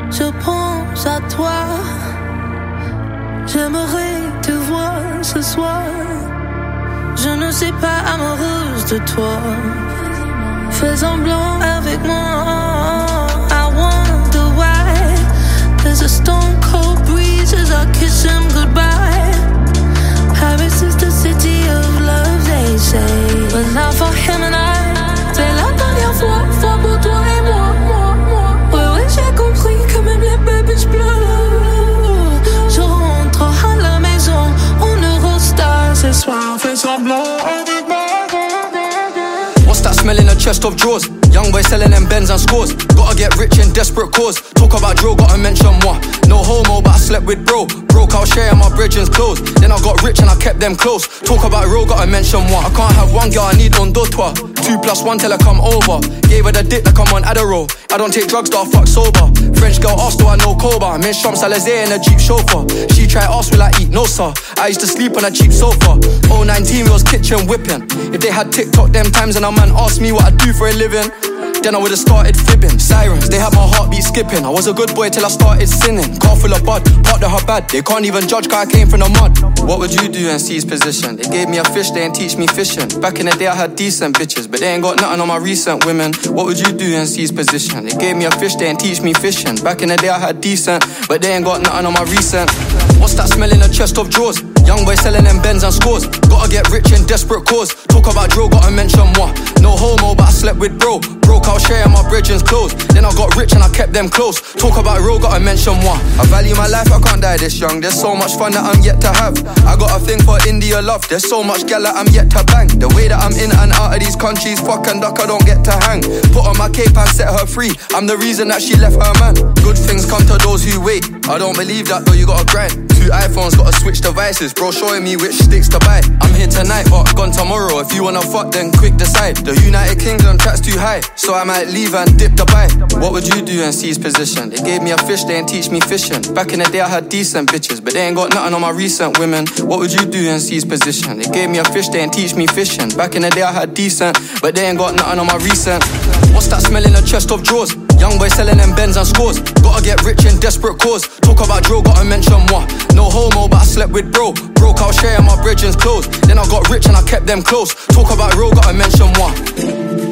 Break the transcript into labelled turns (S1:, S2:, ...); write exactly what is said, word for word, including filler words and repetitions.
S1: je pense à toi. J'aimerais te voir ce soir. Je ne suis pas amoureuse de toi. Fais semblant avec moi. I wonder why there's a stone cold breeze as I kiss him goodbye. Paris is the city of love, they say, but not for him and I. C'est la dernière fois, fois pour toi et moi, moi, moi. Ouais, ouais, j'ai compris que même les bébés pleurent. Je rentre à la maison, on Eurostar ce soir, fais semblant avec moi.
S2: What's that smell in a chest of drawers? Young boy selling them Benz and scores. Gotta get rich in desperate cause. Talk about drill, gotta mention moi. No homo, but I slept with bro. Broke out sharing my bridges clothes. Then I got rich and I kept them close. Talk about real, gotta mention moi. I can't have one girl, I need on d'autres. Two plus one till I come over. Gave her the dick like I'm on Adderall. I don't take drugs, though I fuck sober. French girl asked, do I know Koba? Me and Champs Alizé in a Jeep chauffeur. She try ask, will I eat? No sir. I used to sleep on a cheap sofa. oh nineteen, we was kitchen whipping. If they had TikTok them times and a man asked me what I do for a living, then I would've started fibbing. Sirens, they had my heartbeat skipping. I was a good boy till I started sinning. Car full of bud, part of her bad. They can't even judge cause I came from the mud. What would you do in C's position? They gave me a fish, they ain't teach me fishing. Back in the day I had decent bitches, but they ain't got nothing on my recent women. What would you do in C's position? They gave me a fish, they ain't teach me fishing. Back in the day I had decent, but they ain't got nothing on my recent. What's that smell in a chest of drawers? Young boy selling them Benz and scores. Gotta get rich in desperate cause. Talk about drill, gotta mention moi. No homo, but I slept with bro. Broke out sharing my bridges clothes. Then I got rich and I kept them close. Talk about real, gotta mention moi. I value my life, I can't die this young. There's so much fun that I'm yet to have. I got a thing for India love. There's so much gal that I'm yet to bang. The way that I'm in and out of these countries, fuck and duck, I don't get to hang. Put on my cape and set her free. I'm the reason that she left her man. Good things come to those who wait. I don't believe that though, you gotta grind. Two iPhones, gotta switch devices. Bro showing me which sticks to buy. I'm here tonight, but gone tomorrow. If you wanna fuck, then quick decide. The United Kingdom tax too high, so I might leave and dip the bite. What would you do in C's position? They gave me a fish, they ain't teach me fishing. Back in the day I had decent bitches, but they ain't got nothing on my recent women. What would you do in C's position? They gave me a fish, they ain't teach me fishing. Back in the day I had decent, but they ain't got nothing on my recent. What's that smell in a chest of drawers? Young boy selling them Benz and scores. Gotta get rich in desperate cause. Talk about drill, gotta mention moi. No homo, but I slept with bro. Broke out sharing my bridges clothes. Then I got rich and I kept them close. Talk about real, gotta mention moi.